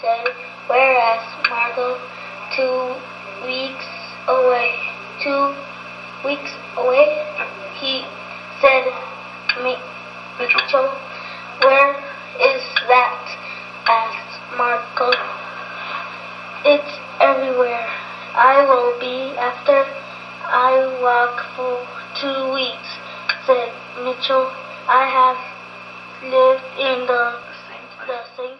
said. Whereas Margot, 2 weeks away. 2 weeks away, he said, Mitchell, where is that? Asked Margot. It's everywhere. I will be after I walk for 2 weeks, said Mitchell. I have lived in the same